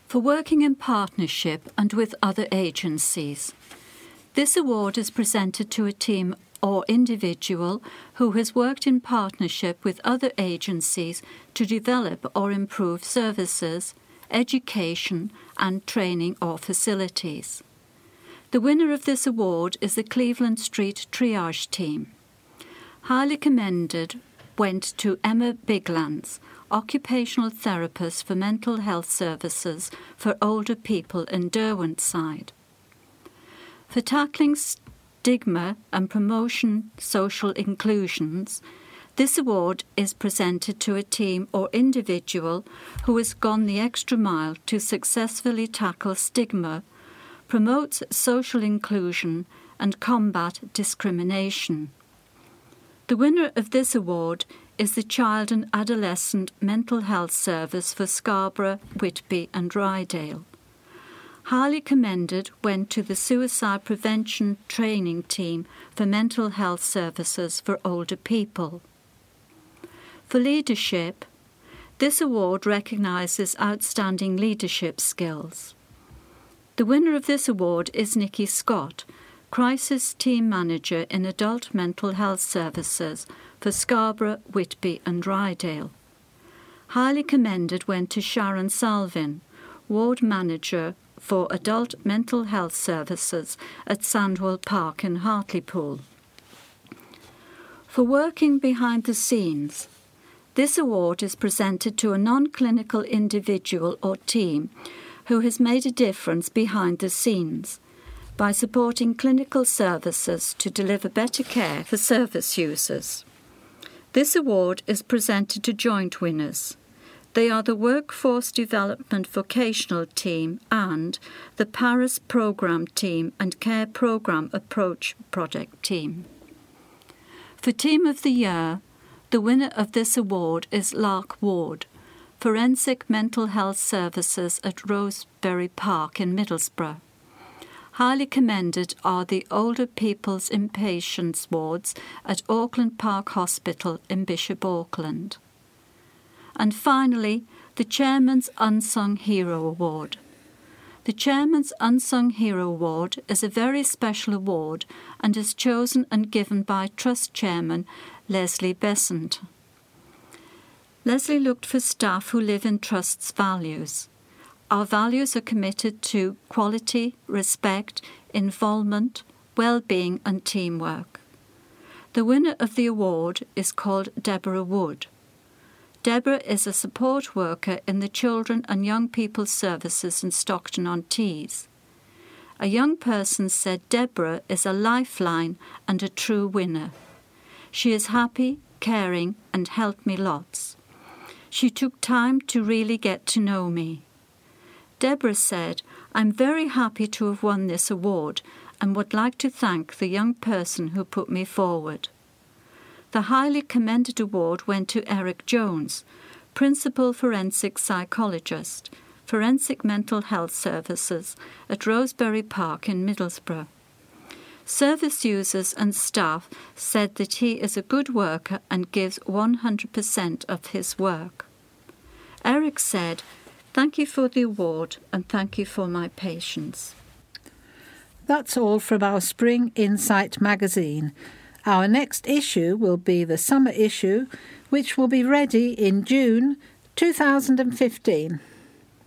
for working in partnership and with other agencies. This award is presented to a team or individual who has worked in partnership with other agencies to develop or improve services, education and training or facilities. The winner of this award is the Cleveland Street Triage Team. Highly commended went to Emma Biglands, occupational therapist for mental health services for older people in Derwentside. For tackling stigma and promotion social inclusions, this award is presented to a team or individual who has gone the extra mile to successfully tackle stigma, promote social inclusion and combat discrimination. The winner of this award is the Child and Adolescent Mental Health Service for Scarborough, Whitby and Rydale. Highly commended went to the Suicide Prevention Training Team for Mental Health Services for Older People. For leadership, this award recognises outstanding leadership skills. The winner of this award is Nikki Scott, Crisis Team Manager in Adult Mental Health Services for Scarborough, Whitby and Rydale. Highly commended went to Sharon Salvin, Ward Manager for Adult Mental Health Services at Sandwell Park in Hartlepool. For working behind the scenes, this award is presented to a non-clinical individual or team who has made a difference behind the scenes by supporting clinical services to deliver better care for service users. This award is presented to joint winners. They are the Workforce Development Vocational Team and the Paris Programme Team and Care Programme Approach Project Team. For Team of the Year, the winner of this award is Lark Ward, Forensic Mental Health Services at Rosebery Park in Middlesbrough. Highly commended are the Older People's Inpatients Wards at Auckland Park Hospital in Bishop Auckland. And finally, the Chairman's Unsung Hero Award. The Chairman's Unsung Hero Award is a very special award and is chosen and given by Trust Chairman Leslie Besant. Leslie looked for staff who live in Trust's values. Our values are committed to quality, respect, involvement, well-being and teamwork. The winner of the award is called Deborah Wood. Deborah is a support worker in the Children and Young People's Services in Stockton-on-Tees. A young person said Deborah is a lifeline and a true winner. She is happy, caring and helped me lots. She took time to really get to know me. Deborah said, "I'm very happy to have won this award and would like to thank the young person who put me forward." The highly commended award went to Eric Jones, Principal Forensic Psychologist, Forensic Mental Health Services at Rosebery Park in Middlesbrough. Service users and staff said that he is a good worker and gives 100% of his work. Eric said, "Thank you for the award and thank you for my patience." That's all from our Spring Insight magazine. Our next issue will be the summer issue, which will be ready in June 2015.